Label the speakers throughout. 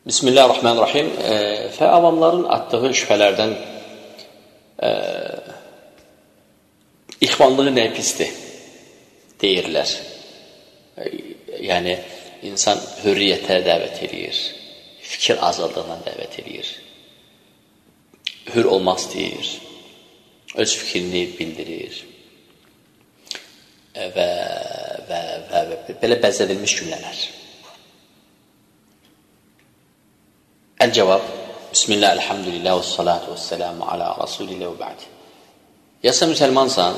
Speaker 1: Bismillahirrahmanirrahim. Avamların attığı şübhələrdən ixvanlığı nə pisdir deyirlər. Yəni, insan hürriyyətə dəvət edir, fikir azadlığına dəvət edir, hür olmaq istəyir, öz fikrini bildirir və belə bəzədilmiş cümlələr. El-cevab, Bismillah, elhamdülillah, və salatu və selamu ala rasulillah və ba'di. Ya sən müsəlmansan,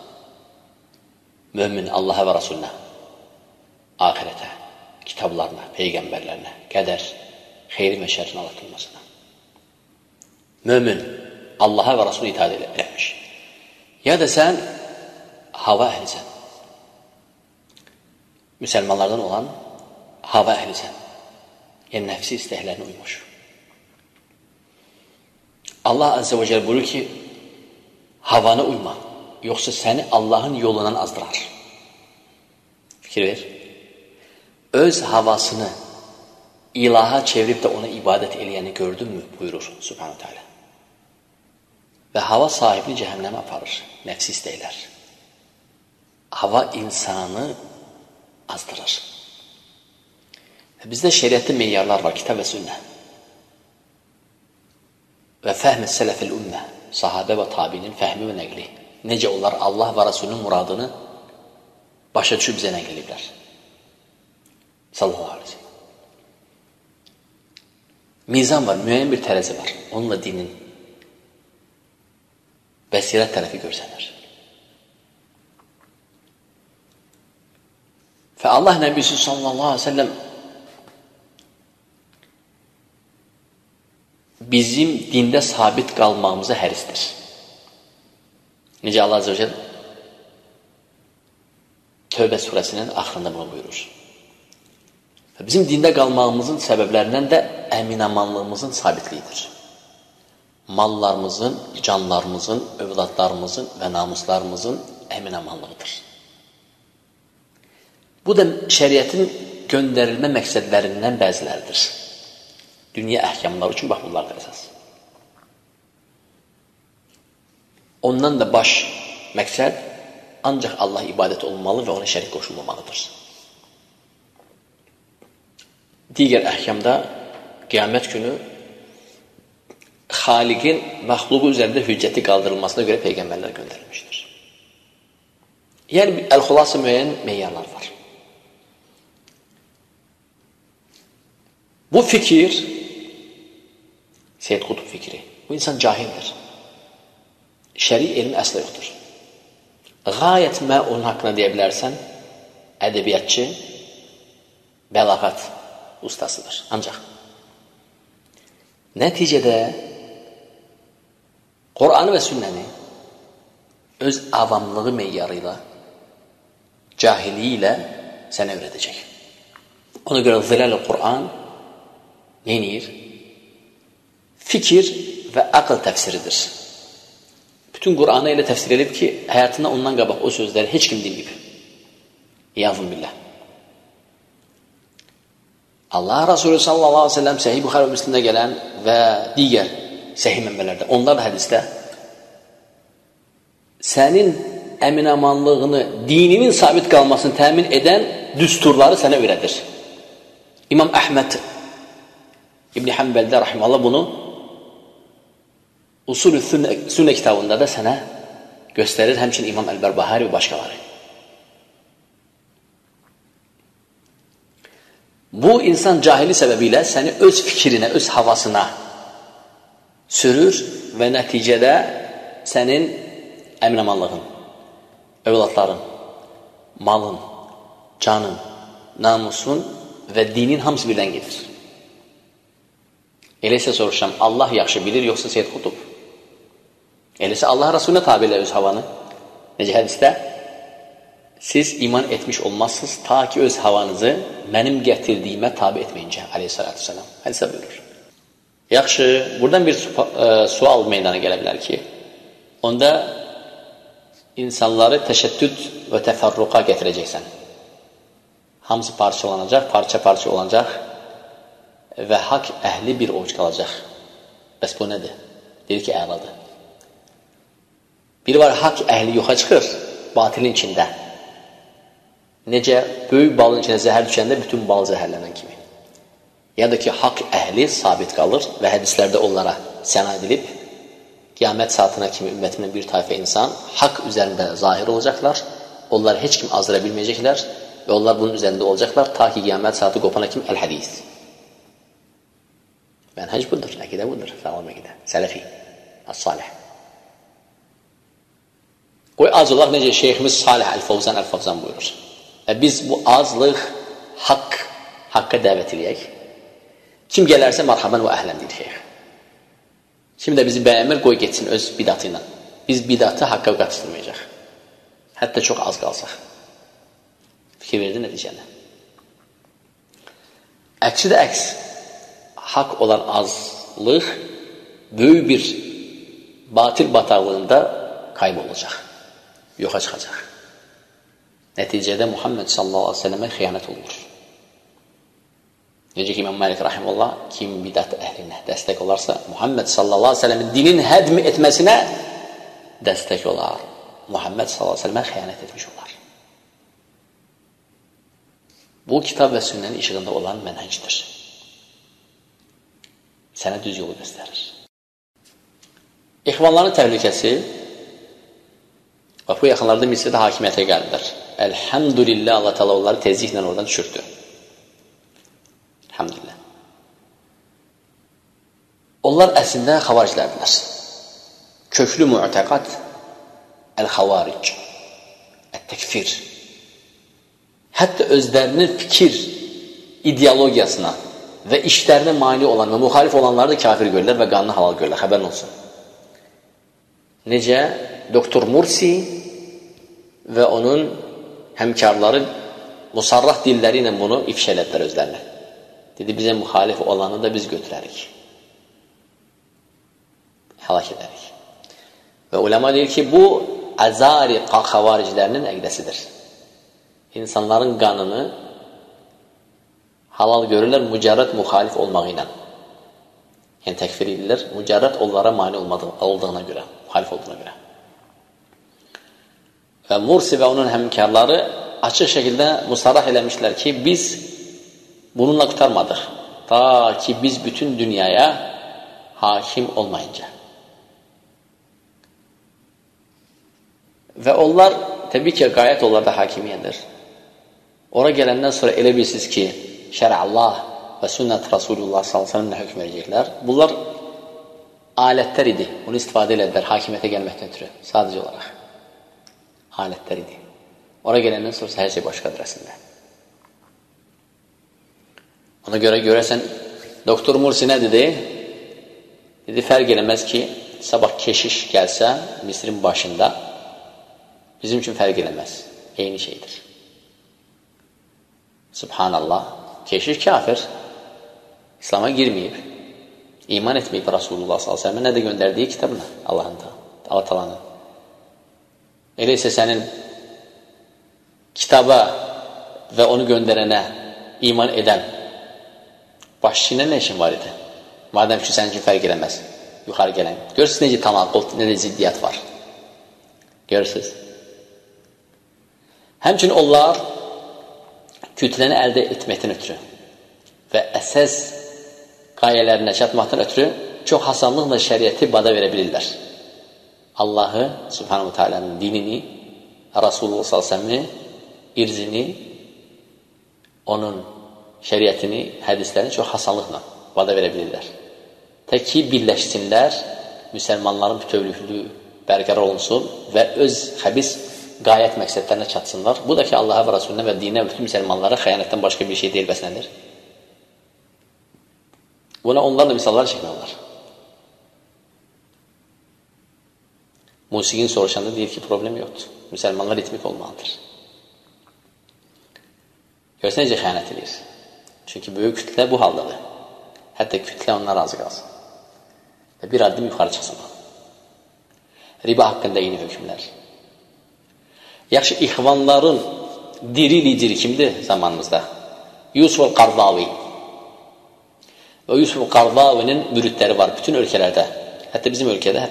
Speaker 1: mümin Allaha və Rasuluna, ahirətə, kitablarına, peyğəmbərlərinə, qədər, xeyri və şərrin anlatılmasına. Mümin Allaha və Rasuluna itaat eləmiş. Ya da sən hava əhlisən. Müsəlmanlardan olan hava əhlisən. Yəni, nəfsi istəklərinə uymuş. Allah Azze və Cəl buyurur ki, havana uyma, yoxsa səni Allahın yolundan azdırar. Fikir ver. Öz havasını ilaha çevirib də ona ibadət eləyəni gördünmü? Buyurur Subhanahu Teala. Və hava sahibini cəhənnəmə aparır, nəfsi istəklər. Hava insanı azdırır. Bizdə şəriətdə meyyarlar var, kitab və sünnə. Və fəhm-i sələfil ümmə, sahabə və tabinin fəhmi və nəqli. Necə onlar Allah və Rasulünün muradını başa düşüb bizə nəql ediblər. Sallallahu aleyhi ve sellem. Mizan var, müəyyən bir tərəzi var. Onunla dinin bəsirət tərəfi görsənir. Və Allah Nəbisi sallallahu aleyhi ve sellem bizim dində sabit qalmağımıza hərisdir. Necə Allah Azze və Cəl Tövbə surəsinin axırında bunu buyurur. Bizim dində qalmağımızın səbəblərindən də əminamanlığımızın sabitliyidir. Mallarımızın, canlarımızın, övladlarımızın və namuslarımızın əminamanlığıdır. Bu da şəriətin göndərilmə məqsədlərindən bəziləridir. Dünya əhkamları üçün bax bunlardır əsas. Ondan da baş məqsəd ancaq Allah ibadət olunmalı və ona şərik qoşulmamalıdır. Digər əhkamda qiyamət günü Xaliqin məxluqu üzərində hüccəti qaldırılmasına görə peyğəmbərlər göndərilmişdir. Yəni, əl-xulası müəyyən meyyarlar var. Bu fikir Seyyid Qutb fikri. Bu insan cahildir. Şəri elm əslə yoxdur. Qayət onun haqqına deyə bilərsən, ədəbiyyatçı, bəlağat ustasıdır. Ancaq nəticədə Qur'anı və sünnəni öz avamlığı meyyarı ilə, cahiliyi ilə sənə öyrədəcək. Ona görə Ziləl-i Qur'an neyinir? Fikir və aql təfsiridir. Bütün Qur'anı elə təfsir edib ki, həyatında ondan qabaq o sözləri heç kim deməyib. İyazım billah. Allah Resulü sallallahu aleyhi ve sellem Səhih Buxarı və Müslimdə gələn və digər səhih mənbələrdə, onlar da hədisdə sənin əminamanlığını, dininin sabit qalmasını təmin edən düsturları sənə öyrədir. İmam Əhməd İbn-i Həmbəldə rahimallah bunu Usul-ü Sünnə kitabında da sənə göstərir, həmçin İmam Əl-Bərbahari və başqaları. Bu, insan cahili səbəbilə səni öz fikrinə, öz havasına sürür və nəticədə sənin əminamanlığın, övladların, malın, canın, namusun və dinin hamısı birdən gedir. Elə isə soruşam, Allah yaxşı bilir, yoxsa Seyyid Qutb? Elə isə Allah Rasuluna tabi elə öz havanı. Necə hədisdə? Siz iman etmiş olmazsınız, ta ki öz havanızı mənim gətirdiyimə tabi etməyincə, aleyhissalatü vesselam. Hədisə buyurur. Yaxşı, buradan bir sual meydana gələ bilər ki, onda insanları təşəddüd və təfərruqa gətirəcəksən. Hamısı parça olacaq, parça olacaq. və haqq əhli bir ovuc qalacaq. Bəs bu nədir? Deyir ki, əladır. Biri var, haqq əhli yoxa çıxır, batilin içində. Necə böyük balın içində zəhər düşəndə bütün bal zəhərlənən kimi. Ya da ki, haqq əhli sabit qalır və hədislərdə onlara səna edilib, qiyamət saatına kimi ümmətimin bir tayfə insan haqq üzərində zahir olacaqlar, onlar heç kim azdıra bilməyəcəklər və onlar bunun üzərində olacaqlar ta ki, qiyamət saati qopana kimi əl-hədis. Mənhəc budur, əqidə budur, sağlam əqidə, sələfi, as-salih. Qoy az olaq necə şeyximiz Salih Əl-Fovzan buyurur. Və biz bu azlıq haqqa dəvət eləyək. Kim gələrsə marhaban və əhlən deyir şeyx. Kim də bizi bəyəmir, qoy getsin öz bidatı ilə. Biz bidatı haqqa qatışdırmayacaq. Hətta çox az qalsaq. Fikir verdi nəticədə. Əksi də əks. Haqq olan azlıq böyük bir batil bataqlığında kaybolacaq. Yoxa çıxacaq. Nəticədə Muhammed sallallahu aleyhi ve sellemə xəyanət olunur. Necə ki, İmam Malik rahimullah kim bidat əhlinə dəstək olarsa, Muhammed sallallahu aleyhi ve sellemin dinin hədm etməsinə dəstək olar. Muhammed sallallahu aleyhi ve sellemə xəyanət etmiş olar. Bu kitab və sünnənin işığında olan mənhəcdir. Sənə düz yolu göstərir. İxvanların təhlükəsi bu yaxınlarda Misirdə hakimiyyətə gəlirlər. Elhamdülillah, Allah Teala onları tezliklə oradan düşürdü. Elhamdülillah. Onlar əslində xavariclərdirlər. Köklü müətəqad əl-xavaric, ət-təkfir. Hətta özlərinin fikir ideologiyasına və işlərinə mani olan və müxalif olanları da kafir görürlər və qanını halal görürlər. Xəbərin olsun. Necə? Doktor Mursi və onun həmkarları musarrah dilləri ilə bunu ifşa elədilər özlərinə. Dedi, bizə müxalif olanı da biz götürərik. Həlak edərik. Və ulema deyir ki, bu əzari xavaricilərinin əqdəsidir. İnsanların qanını halal görürlər mücərrəd müxalif olmağı ilə. Yəni təkfir edirlər, mücərrəd onlara mani olduğuna görə, müxalif olduğuna görə. Və Mursi və onun həmkarları açıq şəkildə musarrah eləmişlər ki, biz bununla qutarmadıq. Ta ki, biz bütün dünyaya hakim olmayınca. Və onlar, təbii ki, qayət onlarda hakimiyyədir. Ora gələndən sonra elə bilirsiniz ki, şər'allah və sünnət Rasulullah s.ə.v-nə hökm verəcəklər. Bunlar alətlər idi. Bunu istifadə elədilər hakimiyyətə gəlməkdən ötürü. Sadəcə olaraq. Alətlər idi. Ora gələndən sonra hər şey başqadır əslində. Ona görə görəsən, Doktor Mursi nə dedi? Dedi, fərq eləməz ki, sabah keşiş gəlsə Misirin başında, bizim üçün fərq eləməz. Eyni şeydir. Subhanallah. Keşiş kafir. İslam'a girməyib. İman etməyib Rasulullah s.ə.v. Nə də göndərdiyi kitabına Allah talanın. Elə isə sənin kitaba və onu göndərənə iman edən başçıyla nə işin var idi? Madəm ki, sənin üçün fərq eləməz. Yuxarı gələn. Görürsünüz necə tanaqult, necə ziddiyyət var. Görürsünüz. Həmçinin onlar kütləni əldə etməkdən ötürü və əsas qayələrinə çatmaqdan ötürü çox asanlıqla şəriəti bada verə bilirlər. Allahı, Subhanahu Teala'nın dinini, Rasulullah s.ə.v-i, irzini, onun şəriətini, hədislərini çox asanlıqla bada verə bilirlər. Tək ki, birləşsinlər, müsəlmanların bütövlüklüyü bərqərar olunsun və öz xəbis qayət məqsədlərinə çatsınlar. Bu da ki, Allaha və Rasuluna və dinə və bütün müsəlmanlara xəyanətdən başqa bir şey deyil, bəslənir. Buna onlarla misallar çəkmək olar. Musiqini soruşanda deyir ki, problem yoxdur. Müsəlmanlar ritmik olmalıdır. Görsən necə xəyanət edir. Çünki böyük kütlə bu haldadır. Hətta kütlə ondan razı qalsın. Və bir addım yuxarı çıxsın. Riba haqqında yeni hökmlər. Yaxşı, ixvanların diri lideri kimdir zamanımızda? Yusuf el-Qardavi. Və Yusuf Qardavi'nin müridləri var bütün ölkələrdə. Hətta bizim ölkədə.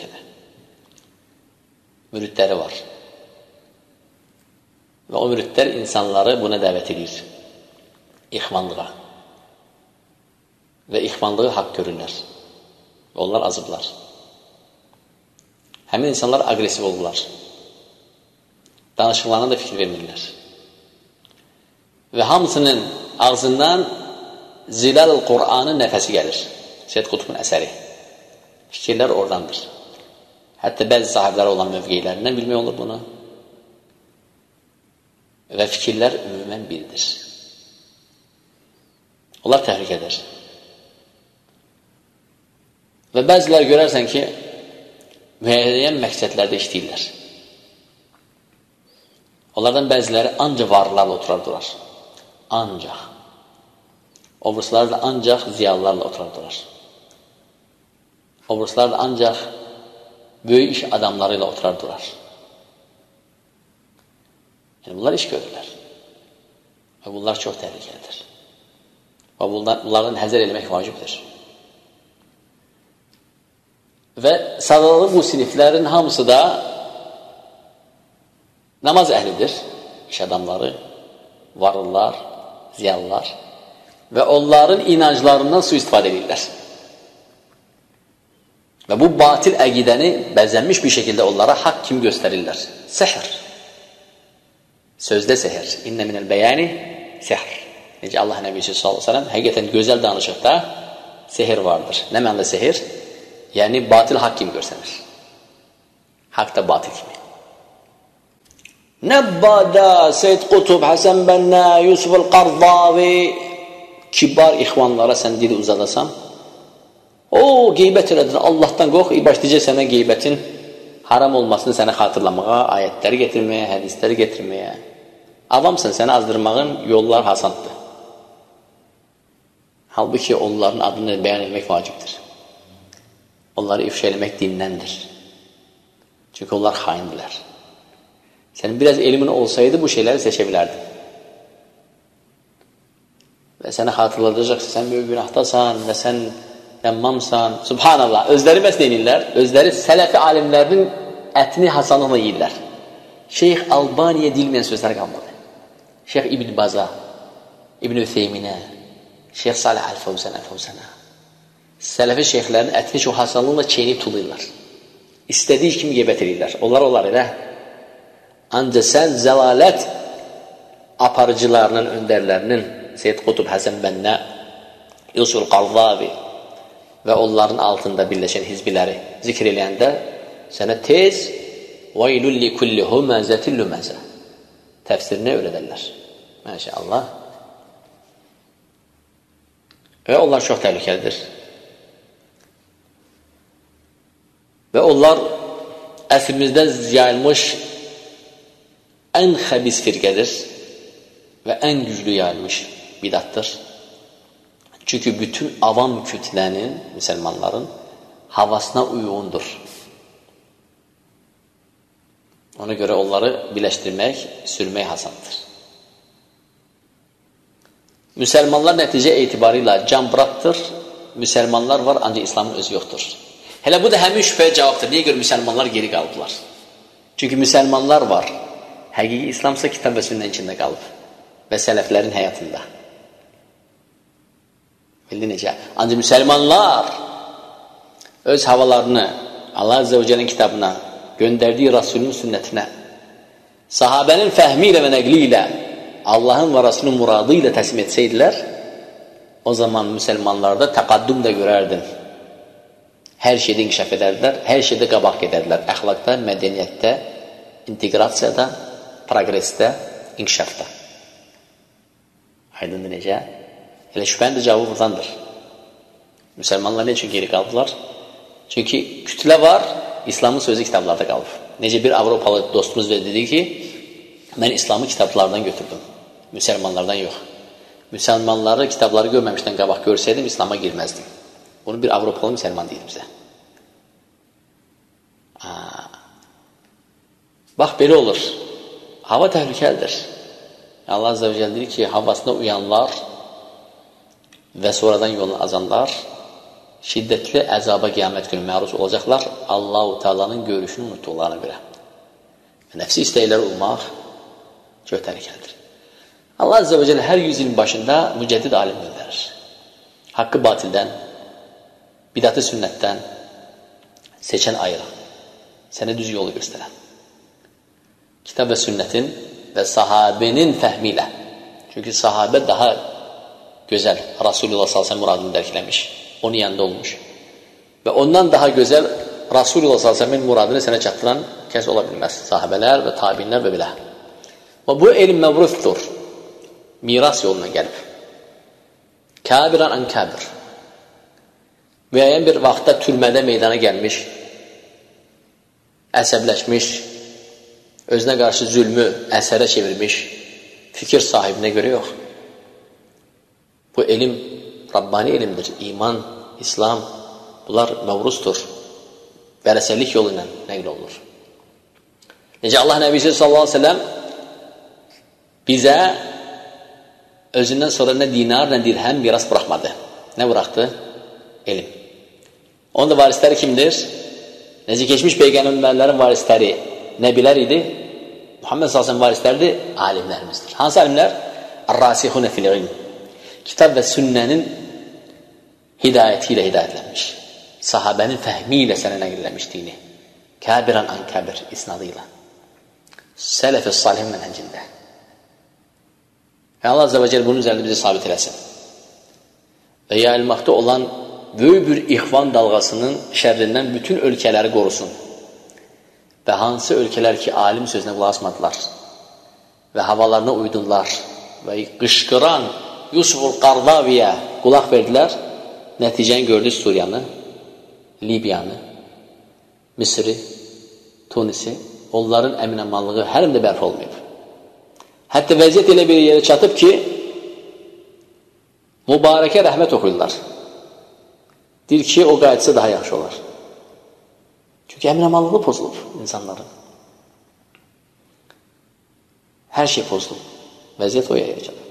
Speaker 1: Müridləri var. Və o müridlər insanları buna dəvət edir. İxvanlığa. Və ixvanlığı haqq görürlər. Və onlar azıblar. Həmin insanlar agresiv olurlar. Danışıqlarına da fikir vermirlər. Və hamısının ağzından Zilal-ül Qur'anın nəfəsi gəlir. Seyyid Qutbun əsəri. Fikirlər oradandır. Hətta bəzi sahibləri olan mövqeylərindən bilmək olur bunu. Və fikirlər ümumən biridir. Onlar təhlükədir. Və bəzilər görərsən ki, müəyyən məqsədlərdə işləyirlər. Onlardan bəziləri ancaq varlılarla oturardılar. Ancaq. Obruslar da ancaq ziyalılarla oturardılar. Obruslar da ancaq böyük iş adamları ilə oturardılar. Yəni, bunlar iş görürlər. Və bunlar çox təhlükəlidir. Və bunlardan həzər eləmək vacibdir. Və sadalalı bu siniflərin hamısı da namaz əhlidir. İş adamları, varlılar, ziyalılar və onların inanclarından su-istifadə edirlər. Və bu batil əqidəni bəzənmiş bir şəkildə onlara haqq kimi göstərirlər. Səhər. Sözdə səhər. İnnə minəl bəyəni səhər. Necə Allah Nəbisi sallallahu aleyhi ve sellem həqiqətən gözəl danışıqda sehir vardır. Nə mənada sehir? Yəni batil haqq kimi görsənir. Haqq da batil kimi. Nəbbada, Seyyid Qutub, Həsən Bənnə, Yusuf Qardavi kibar ixvanlara sən dili uzadasan, o qeybət elədin, Allahdan qorx, başlayacaq sənə qeybətin haram olmasını sənə xatırlamağa, ayətləri getirməyə, hədisləri getirməyə. Avamsın, səni azdırmağın yollar hasandır. Halbuki onların adını bəyan etmək vacibdir. Onları ifşa eləmək dindəndir. Çünki onlar xaindirlər. Sənin biraz elmin olsaydı bu şeyləri seçə bilərdin. Və sənə xatırladacaqsa, sən böyük günahdasan və sən nəmmamsan. Subhanallah, özləri bəs deyirlər, özləri sələfi alimlərinin ətini hasanlıqla yiyirlər. Şeyx Albaniyə dilməyən sözlər qalmadı. Şeyx İbn Baza, İbn Ütheyminə, Şeyx Salih Əl-Fəvzənə. Sələfi şeyxlərin ətini çox hasanlıqla çeynib tuluyurlar. İstədiyi kimi qeybət edirlər. Onlar elə. Ancaq sən zəlalət aparıcılarının, öndərlərinin Seyyid Qutub, Həsən Bənnə, Yusuf Qardavi və onların altında birləşən hizbiləri zikr eləyəndə sənə tez وَيْلُلِّ كُلِّ هُمَزَةِ لُمَزَةِ təfsirini öyrədərlər. Məşəllah. Və onlar çox təhlükəlidir. Və onlar əsrimizdə yayılmış ən xəbis firqədir və ən güclü yayılmış bidatdır. Çünki bütün avam kütlənin, müsəlmanların havasına uyğundur. Ona görə onları birləşdirmək, sürmək hasandır. Müsəlmanlar nəticə etibarıyla can-bırakdır. Müsəlmanlar var, ancaq İslamın özü yoxdur. Hələ bu da həmin şübhəyə cavabdır. Niyə görə müsəlmanlar geri qalıblar? Çünki müsəlmanlar var. Həqiqi İslamsa kitab və sünnənin içində qalıb və sələflərin həyatında. Bildi necə? Ancaq müsəlmanlar öz havalarını Allah Azze və Cəllənin kitabına, göndərdiyi Rasulun sünnətinə, sahabənin fəhmi ilə və nəqli ilə, Allahın və Rasulun muradı ilə təslim etsəydilər, o zaman müsəlmanlarda təqaddüm də görərdin. Hər şeydə inkişaf edərdilər, hər şeydə qabaq gedərdilər. Əxlaqda, mədəniyyətdə, inteqrasiyada, progresdə, inkişafda. Aydındır necə? Elə şübhənin də cavabı buradandır. Müsəlmanlar nə üçün geri qaldılar? Çünki kütlə var, İslamın sözü kitablarda qalıb. Necə bir Avropalı dostumuz dedi ki, mən İslamı kitablardan götürdüm, müsəlmanlardan yox. Müsəlmanları kitabları görməmişdən qabaq görsəydim, İslama girməzdim. Bunu bir Avropalı müsəlman deyir bizə. Bax, belə olur. Hava təhlükəlidir. Allah Azze və Celle deyir ki, havasına uyanlar və sonradan yolunu azanlar şiddətli əzaba qiyamət günü məruz olacaqlar Allah-u Teala'nın görüşünü unutduqlarına görə. Nəfsi istəkləri olmaq çox təhlükəlidir. Allah Azze ve Celle hər 100 ilin başında mücəddid alim göndərir. Haqqı batildən, bidəti sünnətdən seçən ayıran, sənə düz yolu göstərən. Kitab və sünnətin və sahabenin fəhmi ilə. Çünki sahabə daha gözəl Rasulullah s.a.v. muradını dərkləmiş, onun yanında olmuş. Və ondan daha gözəl Rasulullah s.a.v. muradını sənə çatdıran kəs ola bilməz. Sahabələr və tabinlər və belə. Və bu elm məvrufdur. Miras yoluna gəlib. Kabiran an kabir. Müəyyən bir vaxtda türmədə meydana gəlmiş, əsəbləşmiş, özünə qarşı zülmü əsərə çevirmiş fikir sahibinə görə yox. Bu elm Rabbani elmdir. İman, İslam, bunlar məvrusdur. Vərəsəlik yolu ilə nəql olunur. Necə Allah Nəbisi sallallahu aleyhi ve sellem bizə özündən sonra nə dinar, nə dirhəm miras bıraxmadı. Nə bıraxdı? Elm. Onun da varisləri kimdir? Necə keçmiş peyğəmbərlərin varisləri nəbilər idi? Muhammed sallallahu aleyhi ve sellem varisləridir, alimlərimizdir. Hansı alimlər? Ar-rasihune fil ilm. Kitab və sünnənin hidayəti ilə hidayətlənmiş. Sahabənin fəhmi ilə sənə nəqilləmişdiyini. Kabiran an kabir isnadı ilə. Sələf-i salihin mənhəcində. Və Allah Azze ve Celle bunun üzərində bizi sabit eləsin. Və yayılmaqda olan böyük bir ixvan dalğasının şərrindən bütün ölkələri qorusun. Və hansı ölkələr ki, alim sözünə qulaq asmadılar və havalarına uydunlar və qışqıran Yusuful Qardaviyə qulaq verdilər, nəticəni gördü Suriyanı, Libiyanı, Misri, Tunisi, onların əminamanlığı həlim də bərpa olmayıb. Hətta vəziyyət elə bir yerə çatıb ki, mübarəkə rəhmət oxuyurlar. Deyir ki, o qayıtsa daha yaxşı olar. Çünki əminamanlığı pozulub insanların. Hər şey pozulub. Vəziyyət o yerə çatıb.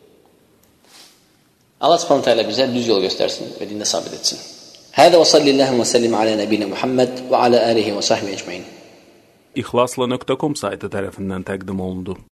Speaker 1: Allah subhanahu teala bizə düz yol göstərsin və dində sabit etsin. Hədə və sallallahu və səllim alə nəbinə Muhammed və alə alihi və sahbihi ecmain.
Speaker 2: İxlasla.com saytı tərəfindən təqdim olundu.